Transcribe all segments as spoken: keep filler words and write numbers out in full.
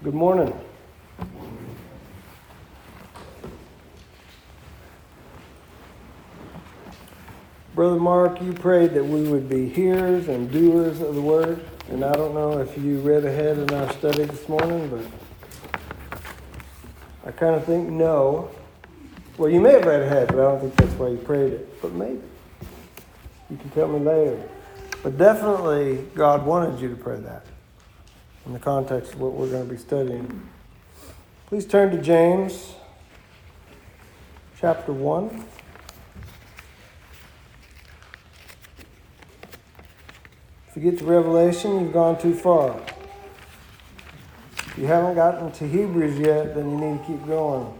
Good morning. Brother Mark, you prayed that we would be hearers and doers of the word. And I don't know if you read ahead in our study this morning, but I kind of think no. Well, you may have read ahead, but I don't think that's why you prayed it. But maybe. You can tell me later. But definitely God wanted you to pray that in the context of what we're going to be studying. Please turn to James chapter one. If you get to Revelation, you've gone too far. If you haven't gotten to Hebrews yet, then you need to keep going.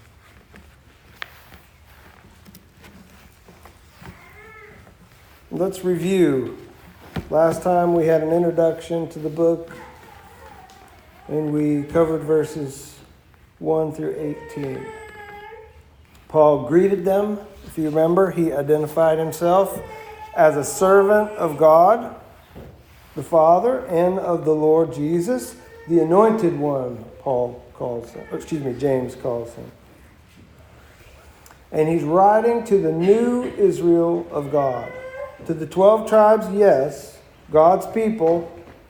Let's review. Last time we had an introduction to the book, and we covered verses one through eighteen. Paul greeted them. If you remember, he identified himself as a servant of God, the Father, and of the Lord Jesus, the Anointed One, Paul calls him. Excuse me, James calls him. And he's writing to the new Israel of God. To the twelve tribes, yes, God's people,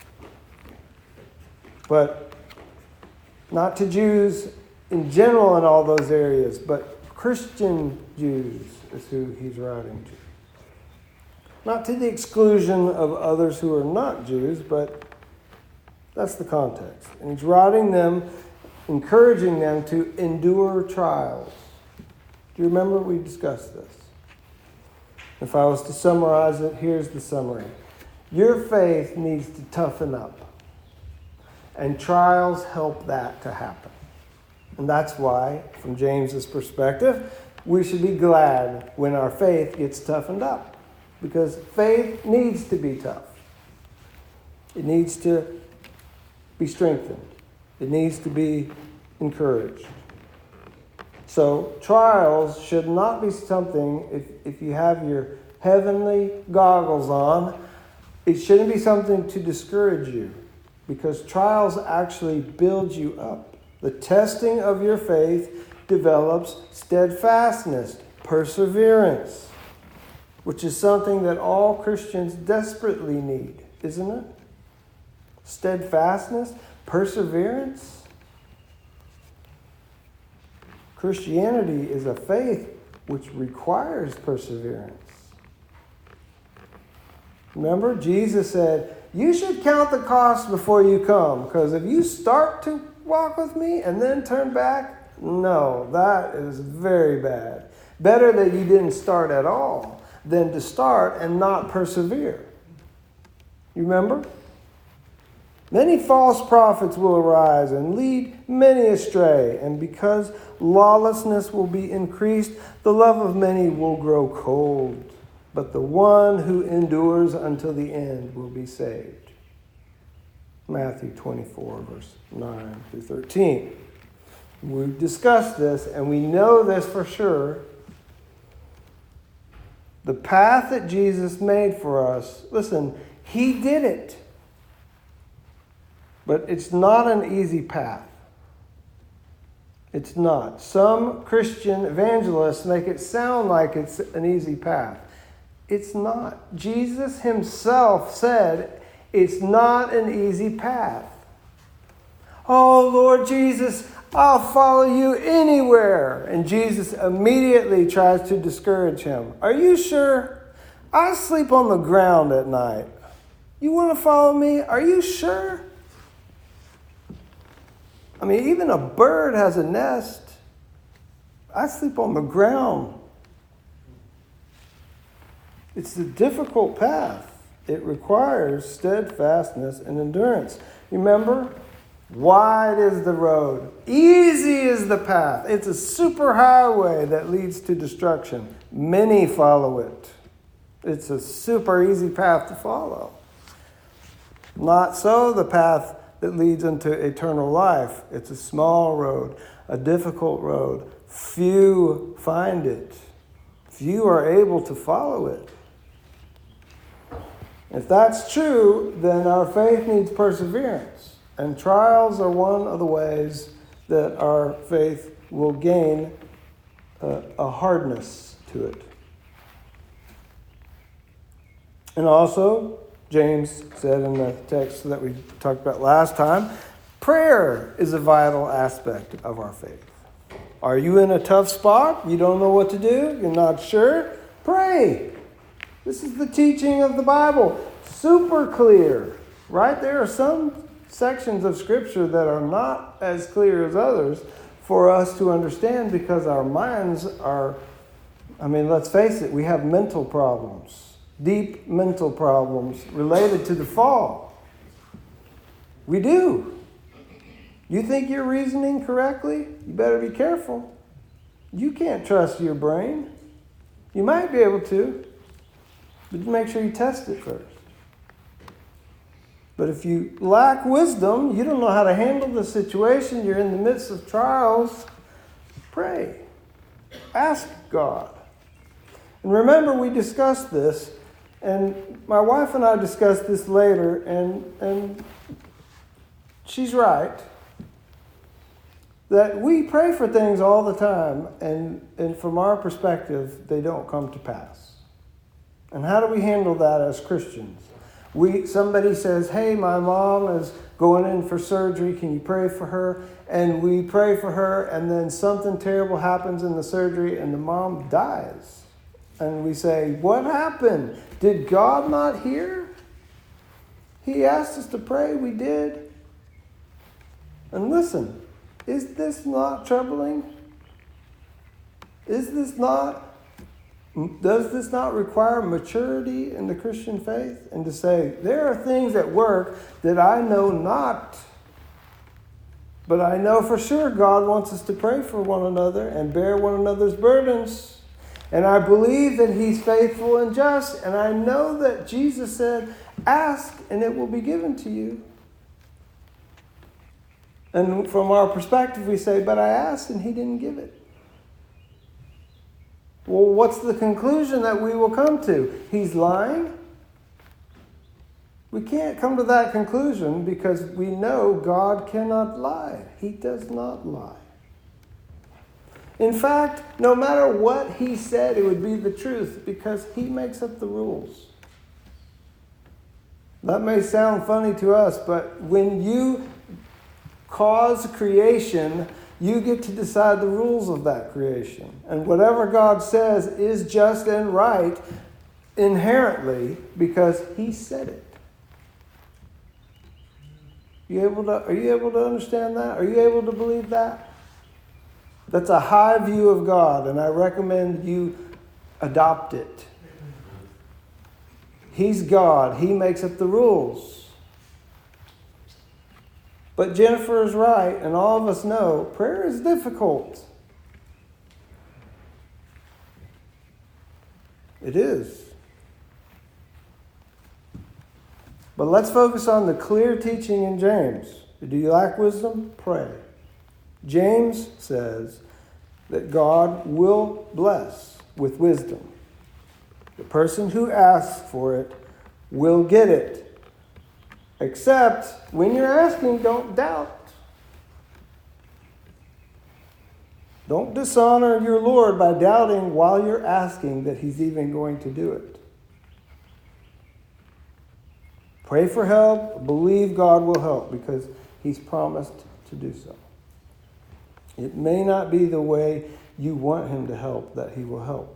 but not to Jews in general in all those areas, but Christian Jews is who he's writing to. Not to the exclusion of others who are not Jews, but that's the context. And he's writing them, encouraging them to endure trials. Do you remember we discussed this? If I was to summarize it, here's the summary. Your faith needs to toughen up. And trials help that to happen. And that's why, from James's perspective, we should be glad when our faith gets toughened up. Because faith needs to be tough. It needs to be strengthened. It needs to be encouraged. So trials should not be something, if, if you have your heavenly goggles on, it shouldn't be something to discourage you. Because trials actually build you up. The testing of your faith develops steadfastness, perseverance, which is something that all Christians desperately need, isn't it? Steadfastness, perseverance. Christianity is a faith which requires perseverance. Remember, Jesus said, you should count the cost before you come, because if you start to walk with me and then turn back, no, that is very bad. Better that you didn't start at all than to start and not persevere. You remember? Many false prophets will arise and lead many astray, and because lawlessness will be increased, the love of many will grow cold. But the one who endures until the end will be saved. Matthew twenty-four, verse nine through thirteen. We've discussed this, and we know this for sure. The path that Jesus made for us, listen, he did it. But it's not an easy path. It's not. Some Christian evangelists make it sound like it's an easy path. It's not. Jesus himself said it's not an easy path. Oh, Lord Jesus, I'll follow you anywhere. And Jesus immediately tries to discourage him. Are you sure? I sleep on the ground at night. You want to follow me? Are you sure? I mean, even a bird has a nest. I sleep on the ground. It's a difficult path. It requires steadfastness and endurance. Remember, wide is the road. Easy is the path. It's a superhighway that leads to destruction. Many follow it. It's a super easy path to follow. Not so the path that leads into eternal life. It's a small road, a difficult road. Few find it. Few are able to follow it. If that's true, then our faith needs perseverance. And trials are one of the ways that our faith will gain a, a hardness to it. And also, James said in the text that we talked about last time, prayer is a vital aspect of our faith. Are you in a tough spot? You don't know what to do? You're not sure? Pray. This is the teaching of the Bible. Super clear. Right? There are some sections of Scripture that are not as clear as others for us to understand because our minds are, I mean, let's face it, we have mental problems, deep mental problems related to the fall. We do. You think you're reasoning correctly? You better be careful. You can't trust your brain. You might be able to, but make sure you test it first. But if you lack wisdom, you don't know how to handle the situation, you're in the midst of trials, pray. Ask God. And remember, we discussed this, and my wife and I discussed this later, and, and she's right, that we pray for things all the time, and, and from our perspective, they don't come to pass. And how do we handle that as Christians? We somebody says, hey, my mom is going in for surgery. Can you pray for her? And we pray for her, and then something terrible happens in the surgery, and the mom dies. And we say, what happened? Did God not hear? He asked us to pray. We did. And listen, is this not troubling? Is this not Does this not require maturity in the Christian faith? And to say, there are things at work that I know not, but I know for sure God wants us to pray for one another and bear one another's burdens. And I believe that He's faithful and just. And I know that Jesus said, ask and it will be given to you. And from our perspective, we say, but I asked and He didn't give it. Well, what's the conclusion that we will come to? He's lying? We can't come to that conclusion because we know God cannot lie. He does not lie. In fact, no matter what He said, it would be the truth because He makes up the rules. That may sound funny to us, but when you cause creation, you get to decide the rules of that creation. And whatever God says is just and right inherently because He said it. You able to, are you able to understand that? Are you able to believe that? That's a high view of God, and I recommend you adopt it. He's God. He makes up the rules. But Jennifer is right, and all of us know prayer is difficult. It is. But let's focus on the clear teaching in James. Do you lack wisdom? Pray. James says that God will bless with wisdom. The person who asks for it will get it. Except when you're asking, don't doubt. Don't dishonor your Lord by doubting while you're asking that He's even going to do it. Pray for help. Believe God will help because He's promised to do so. It may not be the way you want Him to help that He will help.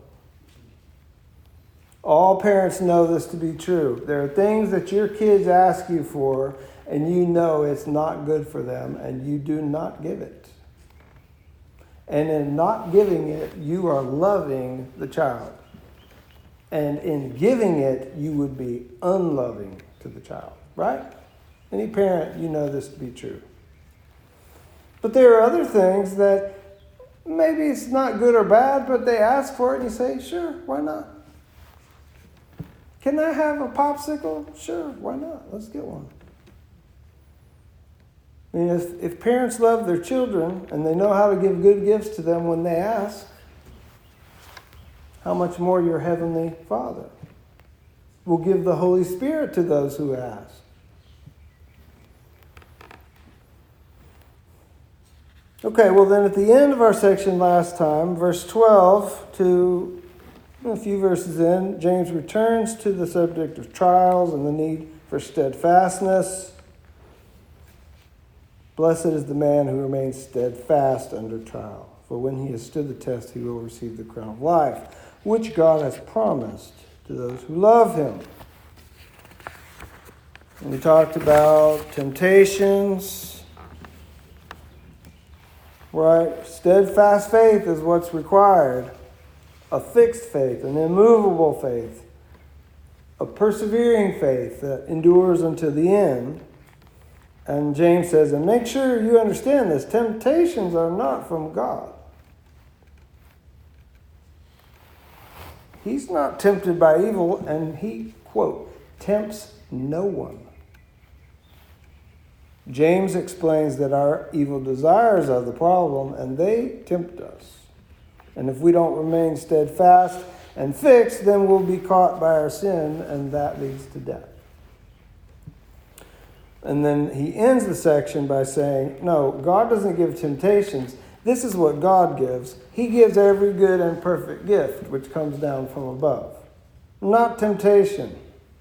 All parents know this to be true. There are things that your kids ask you for, and you know it's not good for them, and you do not give it. And in not giving it, you are loving the child. And in giving it, you would be unloving to the child, right? Any parent, you know this to be true. But there are other things that maybe it's not good or bad, but they ask for it, and you say, sure, why not? Can I have a popsicle? Sure, why not? Let's get one. I mean, if, if parents love their children and they know how to give good gifts to them when they ask, how much more your Heavenly Father will give the Holy Spirit to those who ask. Okay, well then at the end of our section last time, verse twelve to a few verses in, James returns to the subject of trials and the need for steadfastness. Blessed is the man who remains steadfast under trial, for when he has stood the test, he will receive the crown of life, which God has promised to those who love him. And we talked about temptations, right? Steadfast faith is what's required. A fixed faith, an immovable faith, a persevering faith that endures unto the end. And James says, and make sure you understand this, temptations are not from God. He's not tempted by evil, and he, quote, tempts no one. James explains that our evil desires are the problem, and they tempt us. And if we don't remain steadfast and fixed, then we'll be caught by our sin, and that leads to death. And then he ends the section by saying, no, God doesn't give temptations. This is what God gives. He gives every good and perfect gift which comes down from above. Not temptation.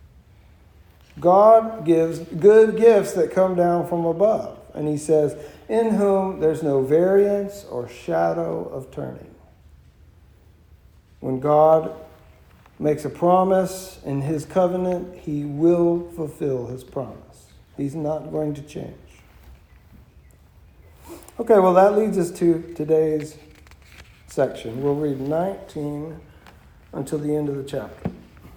God gives good gifts that come down from above. And he says, in whom there's no variance or shadow of turning. When God makes a promise in his covenant, he will fulfill his promise. He's not going to change. Okay, well, that leads us to today's section. We'll read nineteen until the end of the chapter.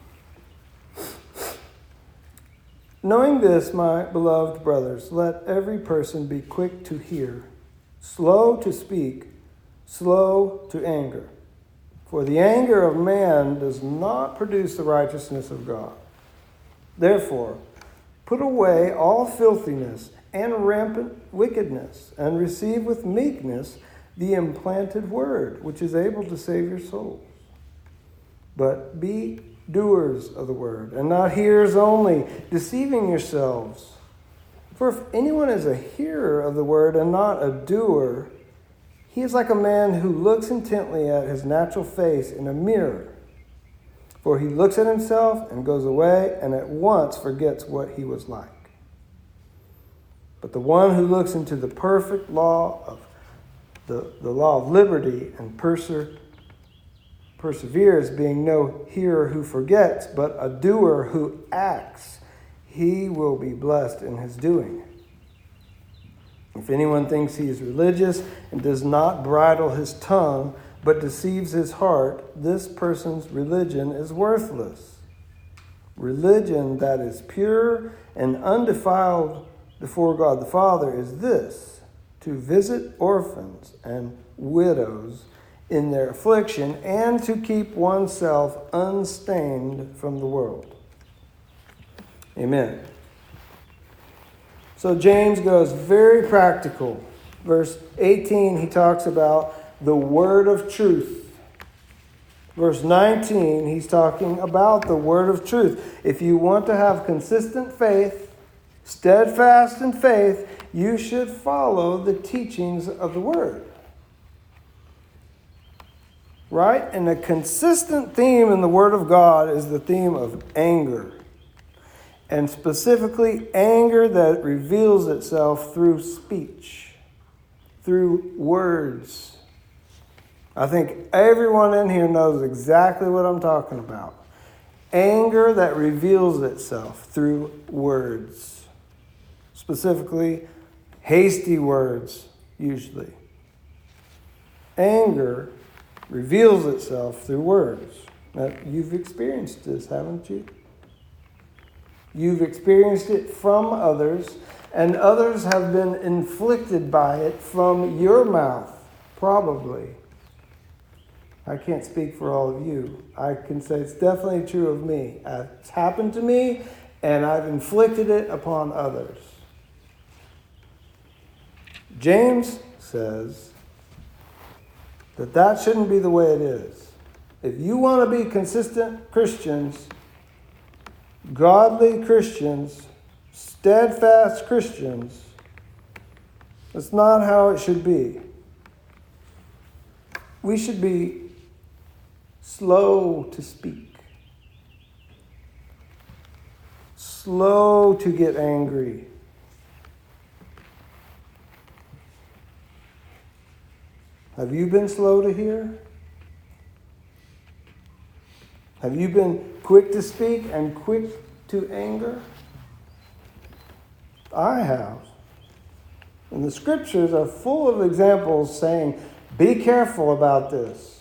Knowing this, my beloved brothers, let every person be quick to hear, slow to speak, slow to anger. For the anger of man does not produce the righteousness of God. Therefore, put away all filthiness and rampant wickedness, and receive with meekness the implanted word, which is able to save your souls. But be doers of the word, and not hearers only, deceiving yourselves. For if anyone is a hearer of the word and not a doer, he is like a man who looks intently at his natural face in a mirror. For he looks at himself and goes away and at once forgets what he was like. But the one who looks into the perfect law of the, the law of liberty and perser, perseveres, being no hearer who forgets, but a doer who acts, he will be blessed in his doing. If anyone thinks he is religious and does not bridle his tongue, but deceives his heart, this person's religion is worthless. Religion that is pure and undefiled before God the Father is this, to visit orphans and widows in their affliction and to keep oneself unstained from the world. Amen. So James goes very practical. Verse eighteen, he talks about the word of truth. Verse nineteen, he's talking about the word of truth. If you want to have consistent faith, steadfast in faith, you should follow the teachings of the word. Right? And a consistent theme in the word of God is the theme of anger. And specifically, anger that reveals itself through speech, through words. I think everyone in here knows exactly what I'm talking about. Anger that reveals itself through words. Specifically, hasty words, usually. Anger reveals itself through words. Now, you've experienced this, haven't you? You've experienced it from others, and others have been inflicted by it from your mouth, probably. I can't speak for all of you. I can say it's definitely true of me. It's happened to me, and I've inflicted it upon others. James says that that shouldn't be the way it is. If you want to be consistent Christians, godly Christians, steadfast Christians, that's not how it should be. we should be slow to speak, slow to get angry. Have you been slow to hear? Have you been quick to speak and quick to anger? I have. And the scriptures are full of examples saying, be careful about this.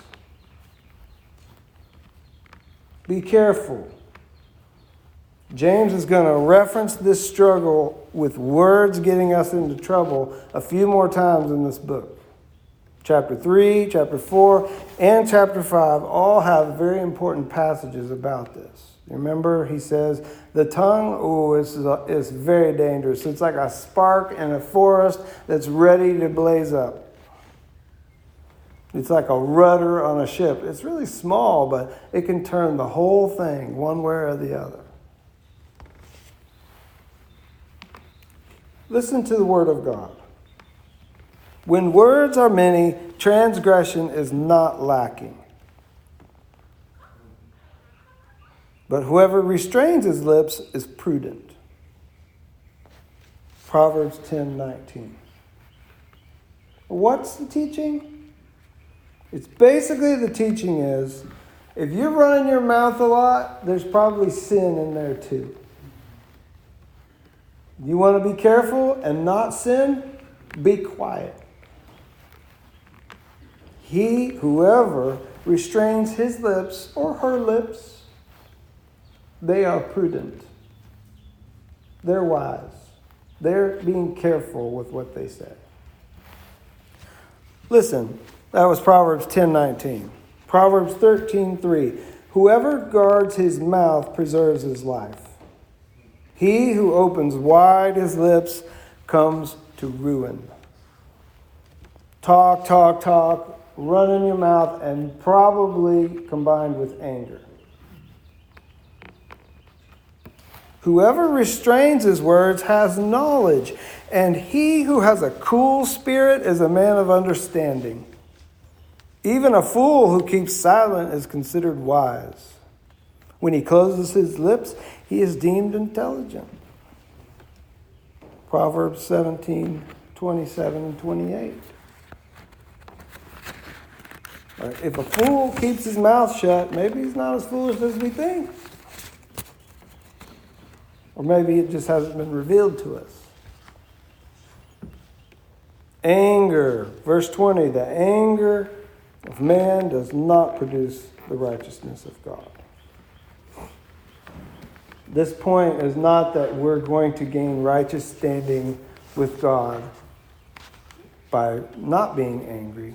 Be careful. James is going to reference this struggle with words getting us into trouble a few more times in this book. Chapter three, chapter four, and chapter five all have very important passages about this. Remember, he says, the tongue, oh, is, is very dangerous. It's like a spark in a forest that's ready to blaze up. It's like a rudder on a ship. It's really small, but it can turn the whole thing one way or the other. Listen to the word of God. When words are many, transgression is not lacking. But whoever restrains his lips is prudent. Proverbs ten nineteen. What's the teaching? It's basically the teaching is, if you're running your mouth a lot, there's probably sin in there too. You want to be careful and not sin? Be quiet. He, whoever, restrains his lips or her lips, they are prudent. They're wise. They're being careful with what they say. Listen, that was Proverbs ten nineteen. Proverbs thirteen three. Whoever guards his mouth preserves his life. He who opens wide his lips comes to ruin. Talk, talk, talk. Run in your mouth, and probably combined with anger. Whoever restrains his words has knowledge, and he who has a cool spirit is a man of understanding. Even a fool who keeps silent is considered wise. When he closes his lips, he is deemed intelligent. Proverbs seventeen twenty-seven and twenty-eight. If a fool keeps his mouth shut, maybe he's not as foolish as we think. Or maybe it just hasn't been revealed to us. Anger. Verse twenty, the anger of man does not produce the righteousness of God. This point is not that we're going to gain righteous standing with God by not being angry.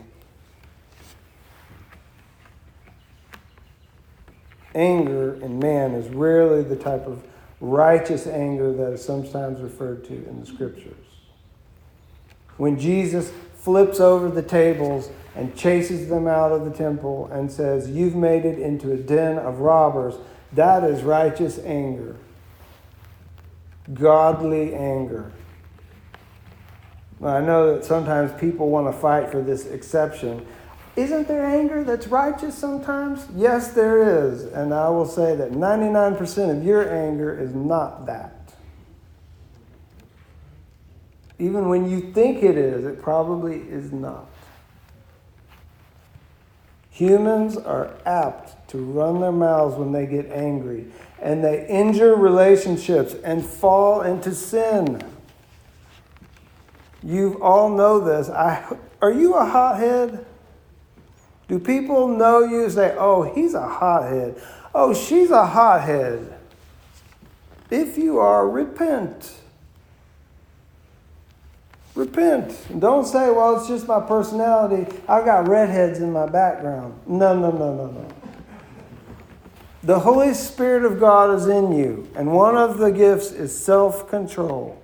Anger in man is rarely the type of righteous anger that is sometimes referred to in the scriptures. When Jesus flips over the tables and chases them out of the temple and says, "You've made it into a den of robbers," that is righteous anger. Godly anger. I know that sometimes people want to fight for this exception. Isn't there anger that's righteous sometimes? Yes, there is. And I will say that ninety-nine percent of your anger is not that. Even when you think it is, it probably is not. Humans are apt to run their mouths when they get angry, and they injure relationships and fall into sin. You all know this. I, are you a hothead? Do people know you and say, "Oh, he's a hothead. Oh, she's a hothead"? If you are, repent. Repent. And don't say, "Well, it's just my personality. I've got redheads in my background." No, no, no, no, no. The Holy Spirit of God is in you, and one of the gifts is self-control.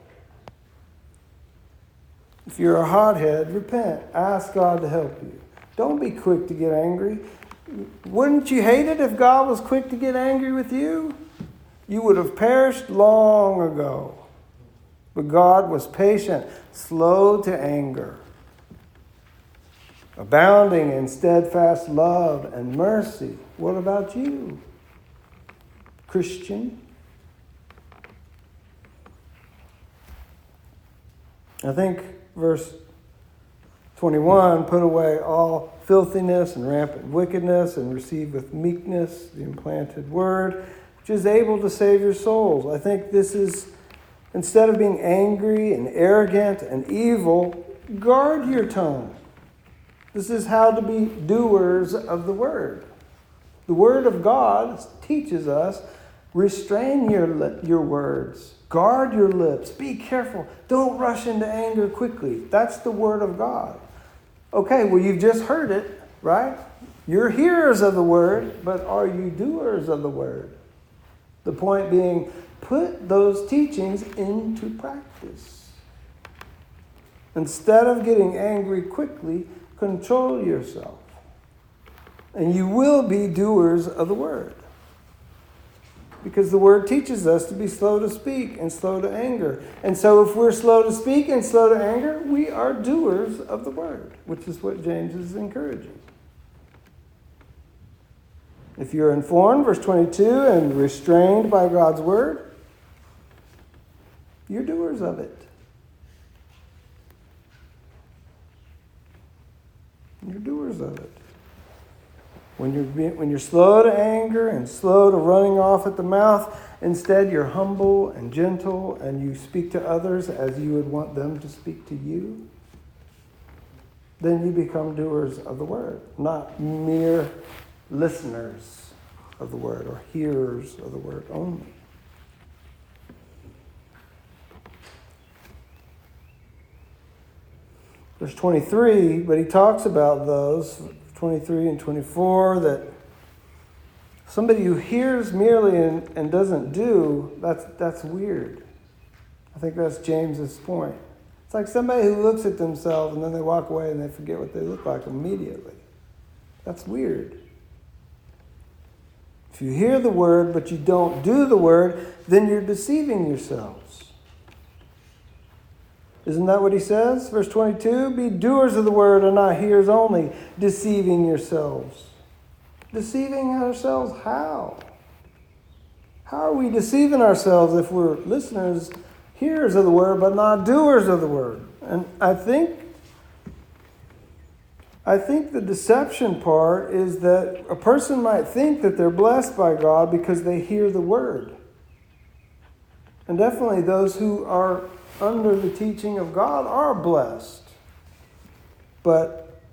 If you're a hothead, repent. Ask God to help you. Don't be quick to get angry. Wouldn't you hate it if God was quick to get angry with you? You would have perished long ago. But God was patient, slow to anger. abounding in steadfast love and mercy. What about you, Christian? I think verse twenty-one, put away all filthiness and rampant wickedness and receive with meekness the implanted word, which is able to save your souls. I think this is, instead of being angry and arrogant and evil, guard your tongue. This is how to be doers of the word. The word of God teaches us, restrain your li- your words. Guard your lips. Be careful. Don't rush into anger quickly. That's the word of God. Okay, well, you've just heard it, right? You're hearers of the word, but are you doers of the word? The point being, put those teachings into practice. Instead of getting angry quickly, control yourself. And you will be doers of the word. Because the word teaches us to be slow to speak and slow to anger. And so if we're slow to speak and slow to anger, we are doers of the word, which is what James is encouraging. If you're informed, verse twenty-two, and restrained by God's word, you're doers of it. You're doers of it. When you're, being, when you're slow to anger and slow to running off at the mouth, instead you're humble and gentle and you speak to others as you would want them to speak to you, then you become doers of the word, not mere listeners of the word or hearers of the word only. Verse twenty-three, but he talks about those, twenty-three and twenty-four, that somebody who hears merely and, and doesn't do, that's that's weird. I think that's James's point. It's like somebody who looks at themselves and then they walk away and they forget what they look like immediately. That's weird. If you hear the word but you don't do the word, then you're deceiving yourselves. Isn't that what he says? Verse twenty-two, be doers of the word and not hearers only, deceiving yourselves. Deceiving ourselves how? How are we deceiving ourselves if we're listeners, hearers of the word, but not doers of the word? And I think, I think the deception part is that a person might think that they're blessed by God because they hear the word. And definitely those who are under the teaching of God are blessed. But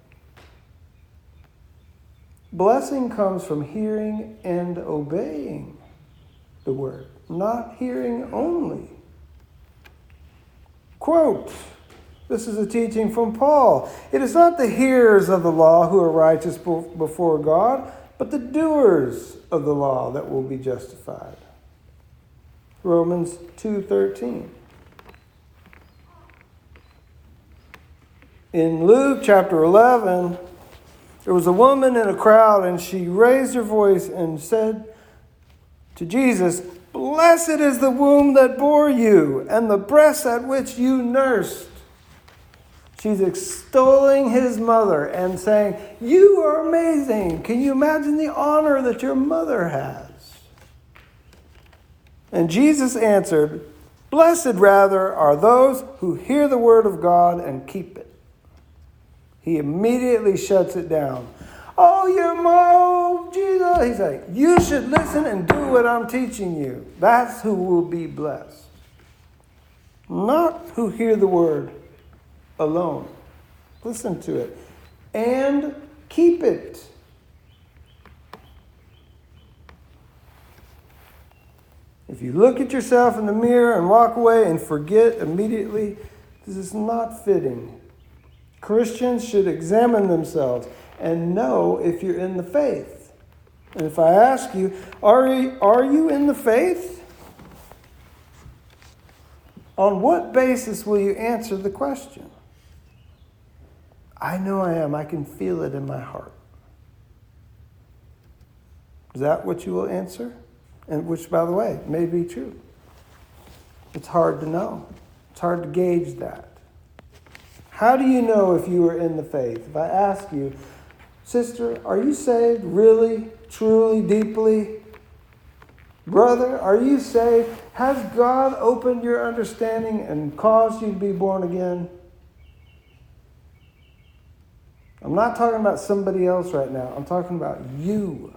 blessing comes from hearing and obeying the word, not hearing only. Quote, this is a teaching from Paul. It is not the hearers of the law who are righteous before God, but the doers of the law that will be justified. Romans two thirteen. In Luke chapter eleven, there was a woman in a crowd, and she raised her voice and said to Jesus, "Blessed is the womb that bore you, and the breast at which you nursed." She's extolling his mother and saying, "You are amazing. Can you imagine the honor that your mother has?" And Jesus answered, "Blessed rather are those who hear the word of God and keep it." He immediately shuts it down. "Oh, your mom, Jesus." He's like, "You should listen and do what I'm teaching you." That's who will be blessed. Not who hear the word alone. Listen to it. And keep it. If you look at yourself in the mirror and walk away and forget immediately, this is not fitting. Christians should examine themselves and know if you're in the faith. And if I ask you, are you, are you in the faith? On what basis will you answer the question? I know I am. I can feel it in my heart. Is that what you will answer? And which, by the way, may be true. It's hard to know. It's hard to gauge that. How do you know if you are in the faith? If I ask you, sister, are you saved really, truly, deeply? Brother, are you saved? Has God opened your understanding and caused you to be born again? I'm not talking about somebody else right now. I'm talking about you,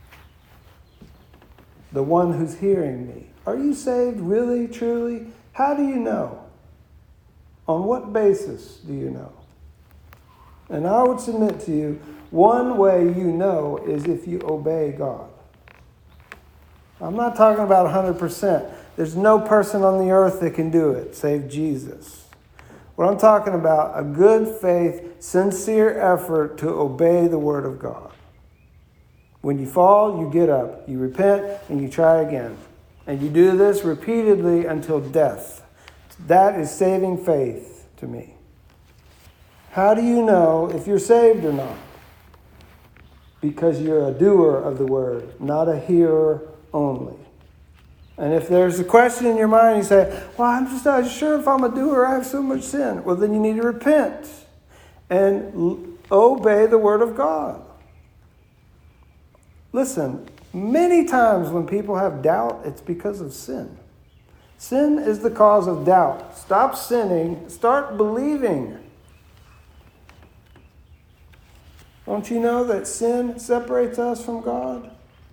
the one who's hearing me. Are you saved really, truly? How do you know? On what basis do you know? And I would submit to you, one way you know is if you obey God. I'm not talking about one hundred percent. There's no person on the earth that can do it, save Jesus. What I'm talking about, a good faith, sincere effort to obey the Word of God. When you fall, you get up, you repent, and you try again. And you do this repeatedly until death. That is saving faith to me. How do you know if you're saved or not? Because you're a doer of the Word, not a hearer only. And if there's a question in your mind, you say, well, I'm just not sure if I'm a doer, I have so much sin. Well, then you need to repent and l- obey the Word of God. Listen, many times when people have doubt, it's because of sin. Sin is the cause of doubt. Stop sinning. Start believing. Don't you know that sin separates us from God?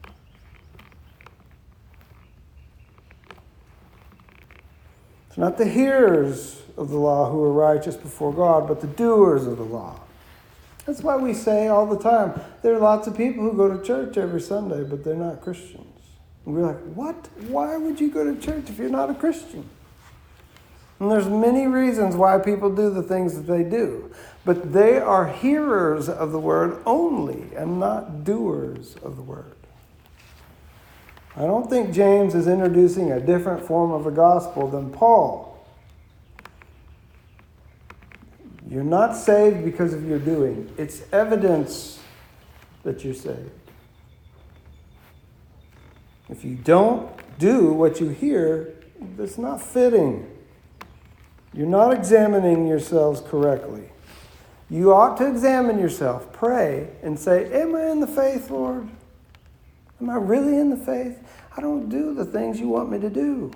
It's not the hearers of the law who are righteous before God, but the doers of the law. That's why we say all the time, there are lots of people who go to church every Sunday, but they're not Christians. And we're like, what? Why would you go to church if you're not a Christian? And there's many reasons why people do the things that they do. But they are hearers of the word only and not doers of the word. I don't think James is introducing a different form of the gospel than Paul. You're not saved because of your doing. It's evidence that you're saved. If you don't do what you hear, that's not fitting. You're not examining yourselves correctly. You ought to examine yourself, pray, and say, am I in the faith, Lord? Am I really in the faith? I don't do the things you want me to do.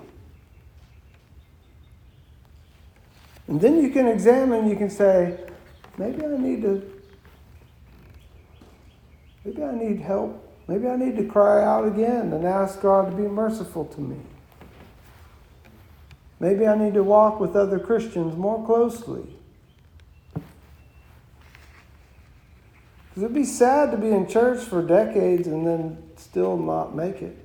And then you can examine, you can say, maybe I need to, maybe I need help. Maybe I need to cry out again and ask God to be merciful to me. Maybe I need to walk with other Christians more closely. Because it'd be sad to be in church for decades and then still not make it.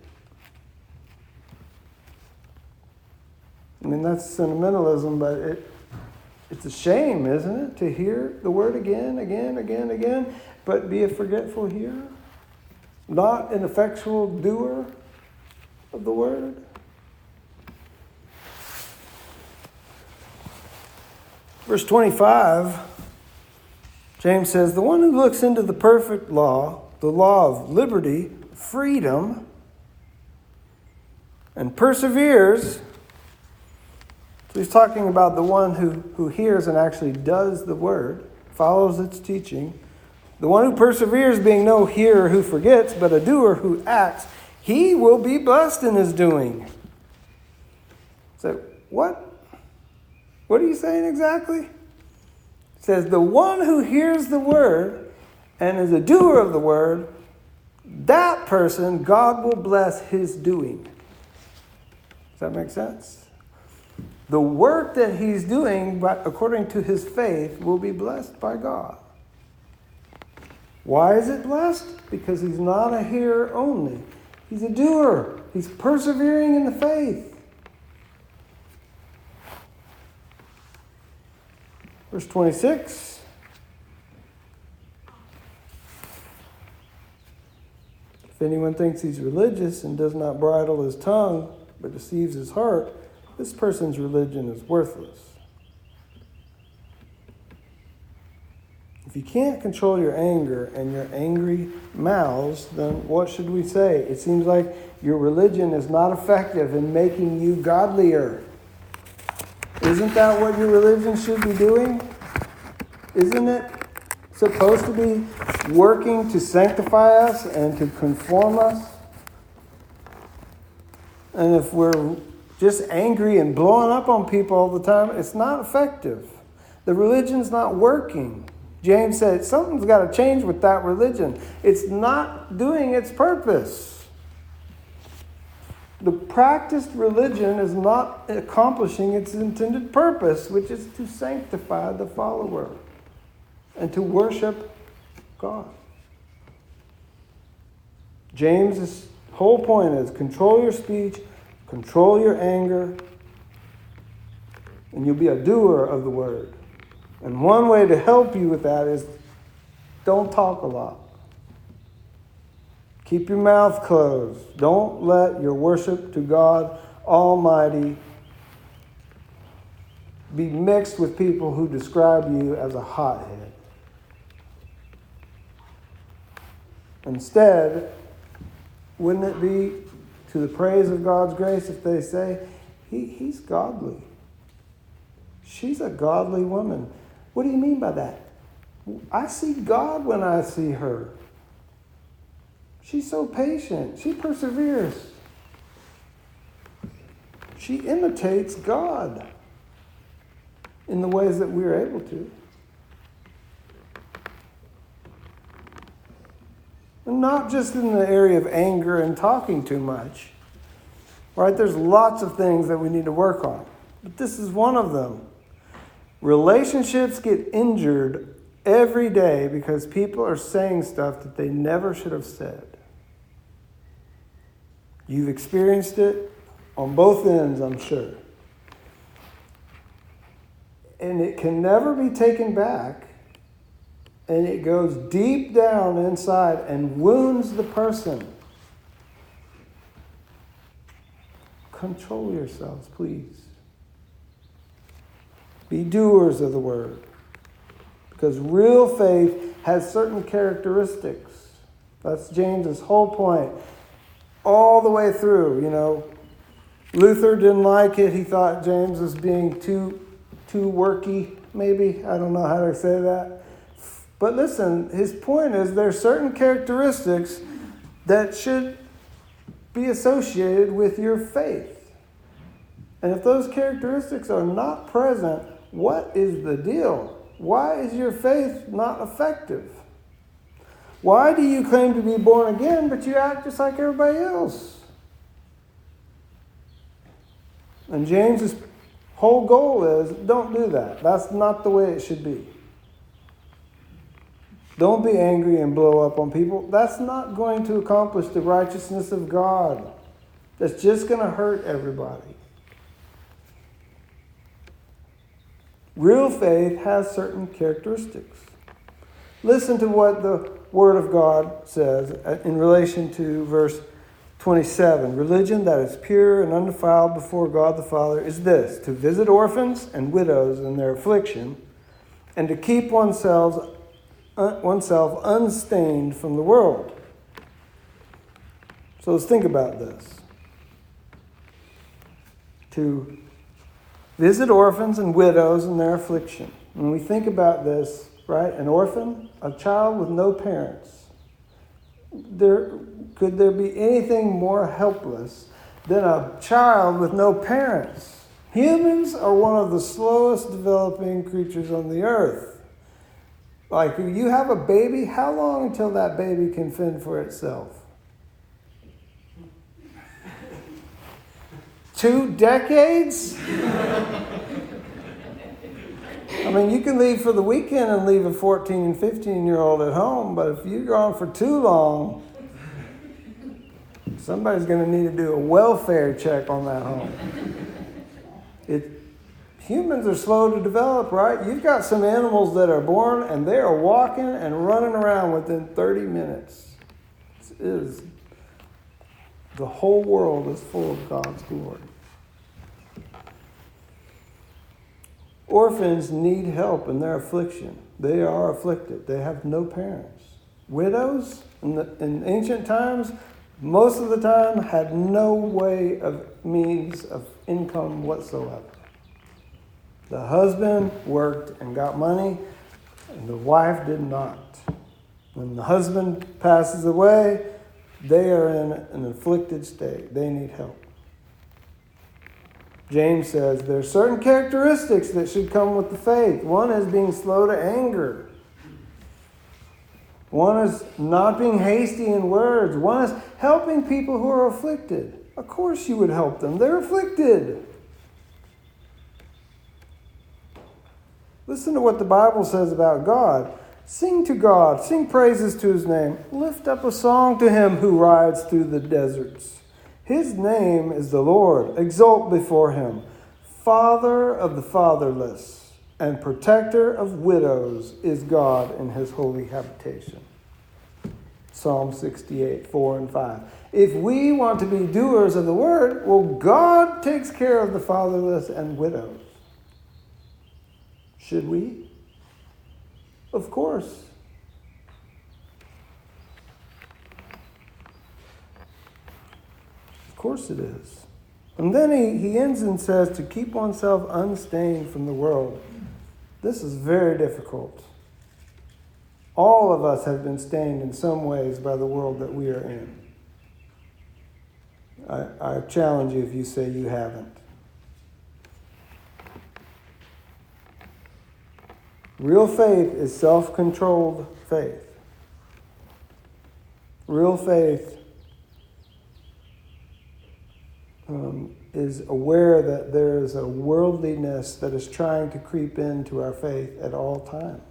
I mean, that's sentimentalism, but it it's a shame, isn't it, to hear the word again, again, again, again, but be a forgetful hearer? Not an effectual doer of the word? Verse twenty-five, James says, the one who looks into the perfect law, the law of liberty, freedom, and perseveres. So he's talking about the one who, who hears and actually does the word, follows its teaching. The one who perseveres, being no hearer who forgets, but a doer who acts, he will be blessed in his doing. So what? What are you saying exactly? It says, the one who hears the word and is a doer of the word, that person, God will bless his doing. Does that make sense? The work that he's doing, according to his faith, will be blessed by God. Why is it blessed? Because he's not a hearer only. He's a doer. He's persevering in the faith. Verse twenty-six. If anyone thinks he's religious and does not bridle his tongue, but deceives his heart, this person's religion is worthless. If you can't control your anger and your angry mouths, then what should we say? It seems like your religion is not effective in making you godlier. Isn't that what your religion should be doing? Isn't it supposed to be working to sanctify us and to conform us? And if we're just angry and blowing up on people all the time, it's not effective. The religion's not working. James said something's got to change with that religion. It's not doing its purpose. The practiced religion is not accomplishing its intended purpose, which is to sanctify the follower and to worship God. James's whole point is control your speech, control your anger, and you'll be a doer of the word. And one way to help you with that is don't talk a lot. Keep your mouth closed. Don't let your worship to God Almighty be mixed with people who describe you as a hothead. Instead, wouldn't it be to the praise of God's grace if they say, he, he's godly. She's a godly woman. What do you mean by that? I see God when I see her. She's so patient. She perseveres. She imitates God in the ways that we're able to. And not just in the area of anger and talking too much. Right? There's lots of things that we need to work on. But this is one of them. Relationships get injured every day because people are saying stuff that they never should have said. You've experienced it on both ends, I'm sure. And it can never be taken back. And it goes deep down inside and wounds the person. Control yourselves, please. Be doers of the word. Because real faith has certain characteristics. That's James's whole point. All the way through, you know. Luther didn't like it. He thought James was being too, too worky, maybe. I don't know how to say that. But listen, his point is there are certain characteristics that should be associated with your faith. And if those characteristics are not present, what is the deal? Why is your faith not effective? Why do you claim to be born again, but you act just like everybody else? And James's whole goal is, don't do that. That's not the way it should be. Don't be angry and blow up on people. That's not going to accomplish the righteousness of God. That's just going to hurt everybody. Real faith has certain characteristics. Listen to what the Word of God says in relation to verse twenty-seven. Religion that is pure and undefiled before God the Father is this: to visit orphans and widows in their affliction, and to keep oneself, oneself unstained from the world. So let's think about this. To visit orphans and widows in their affliction. When we think about this, right? An orphan, a child with no parents. There, could there be anything more helpless than a child with no parents? Humans are one of the slowest developing creatures on the earth. Like, if you have a baby, how long until that baby can fend for itself? Two decades? I mean, you can leave for the weekend and leave a fourteen and fifteen-year-old at home, but if you're gone for too long, somebody's going to need to do a welfare check on that home. It, humans are slow to develop, right? You've got some animals that are born and they are walking and running around within thirty minutes. It is, the whole world is full of God's glory. Orphans need help in their affliction. They are afflicted. They have no parents. Widows, in, the, in ancient times, most of the time had no way of means of income whatsoever. The husband worked and got money, wife did not. When the husband passes away, they are in an afflicted state. They need help. James says there are certain characteristics that should come with the faith. One is being slow to anger. One is not being hasty in words. One is helping people who are afflicted. Of course you would help them. They're afflicted. Listen to what the Bible says about God. Sing to God. Sing praises to His name. Lift up a song to Him who rides through the deserts. His name is the Lord. Exult before Him. Father of the fatherless and protector of widows is God in His holy habitation. Psalm sixty-eight, four and five. If we want to be doers of the word, well, God takes care of the fatherless and widows. Should we? Of course. Of course it is. And then he, he ends and says to keep oneself unstained from the world. This is very difficult. All of us have been stained in some ways by the world that we are in. I, I challenge you if you say you haven't. Real faith is self-controlled faith. Real faith um, is aware that there is a worldliness that is trying to creep into our faith at all times.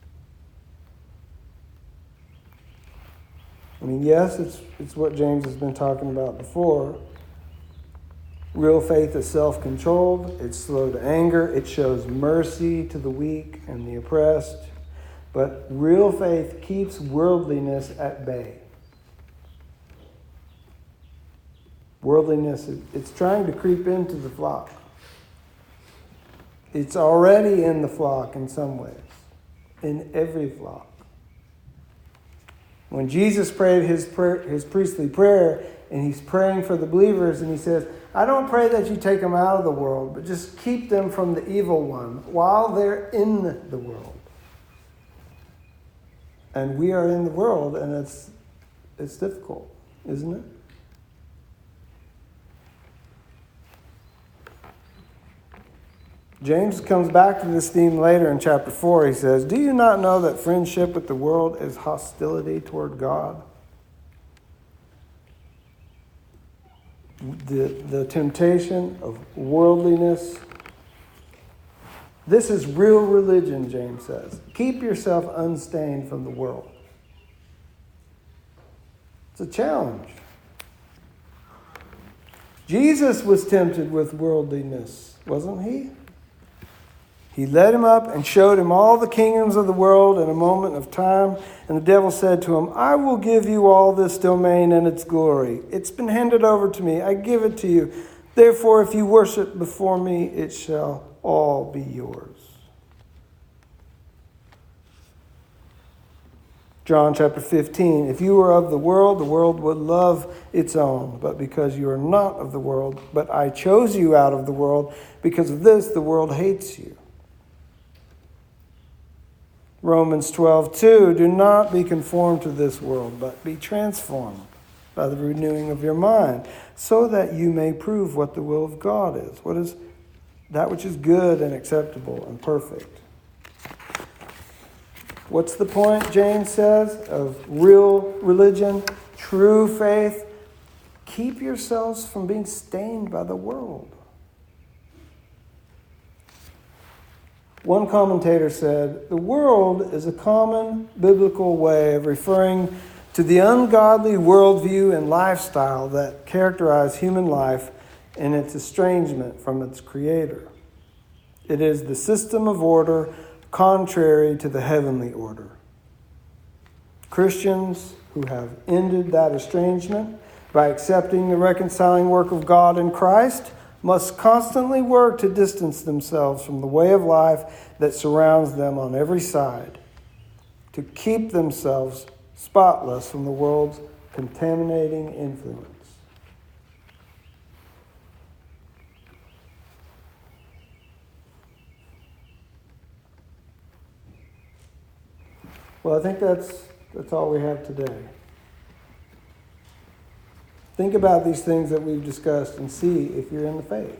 I mean, yes, it's it's what James has been talking about before. Real faith is self-controlled. It's slow to anger. It shows mercy to the weak and the oppressed. But real faith keeps worldliness at bay. Worldliness, it's trying to creep into the flock. It's already in the flock in some ways, in every flock. When Jesus prayed his prayer, his priestly prayer, and he's praying for the believers, and he says, I don't pray that you take them out of the world, but just keep them from the evil one while they're in the world. And we are in the world, and it's it's difficult, isn't it? James comes back to this theme later in chapter four. He says, do you not know that friendship with the world is hostility toward God? The, the temptation of worldliness. This is real religion, James says. Keep yourself unstained from the world. It's a challenge. Jesus was tempted with worldliness, wasn't he? He led him up and showed him all the kingdoms of the world in a moment of time. And the devil said to him, I will give you all this domain and its glory. It's been handed over to me. I give it to you. Therefore, if you worship before me, it shall all be yours. John chapter fifteen, if you were of the world, the world would love its own. But because you are not of the world, but I chose you out of the world, because of this, the world hates you. Romans twelve two, do not be conformed to this world, but be transformed by the renewing of your mind, so that you may prove what the will of God is. What is that which is good and acceptable and perfect? What's the point, James says, of real religion, true faith? Keep yourselves from being stained by the world. One commentator said, the world is a common biblical way of referring to the ungodly worldview and lifestyle that characterize human life in its estrangement from its creator. It is the system of order contrary to the heavenly order. Christians who have ended that estrangement by accepting the reconciling work of God in Christ must constantly work to distance themselves from the way of life that surrounds them on every side, to keep themselves spotless from the world's contaminating influence. Well, I think that's that's all we have today. Think about these things that we've discussed and see if you're in the faith.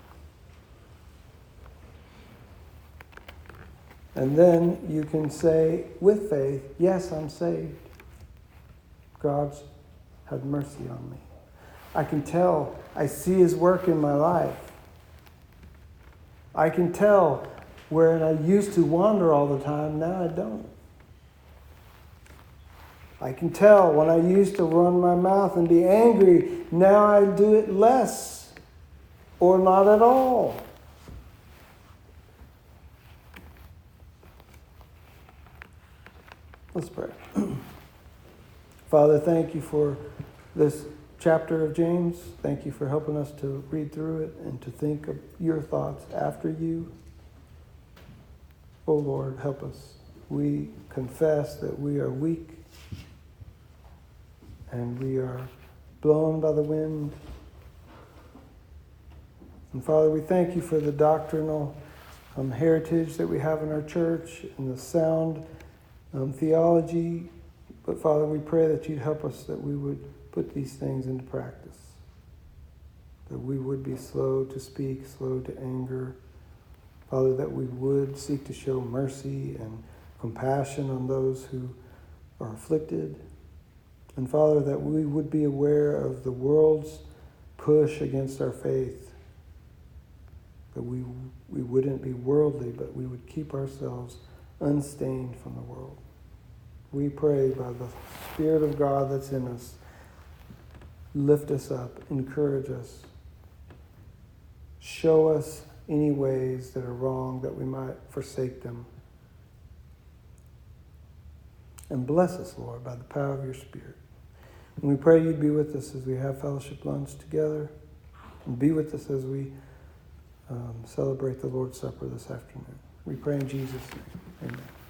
And then you can say with faith, yes, I'm saved. God's had mercy on me. I can tell, I see his work in my life. I can tell where I used to wander all the time, now I don't. I can tell when I used to run my mouth and be angry, now I do it less or not at all. Let's pray. Father, thank you for this chapter of James. Thank you for helping us to read through it and to think of your thoughts after you. Oh Lord, help us. We confess that we are weak and we are blown by the wind. And Father, we thank you for the doctrinal um, heritage that we have in our church and the sound um, theology. But Father, we pray that you'd help us, that we would put these things into practice. That we would be slow to speak, slow to anger. Father, that we would seek to show mercy and compassion on those who are afflicted. And Father, that we would be aware of the world's push against our faith. That we, we wouldn't be worldly, but we would keep ourselves unstained from the world. We pray by the Spirit of God that's in us, lift us up, encourage us, show us any ways that are wrong, that we might forsake them. And bless us, Lord, by the power of your Spirit. And we pray you'd be with us as we have fellowship lunch together, and be with us as we um, celebrate the Lord's Supper this afternoon. We pray in Jesus' name. Amen.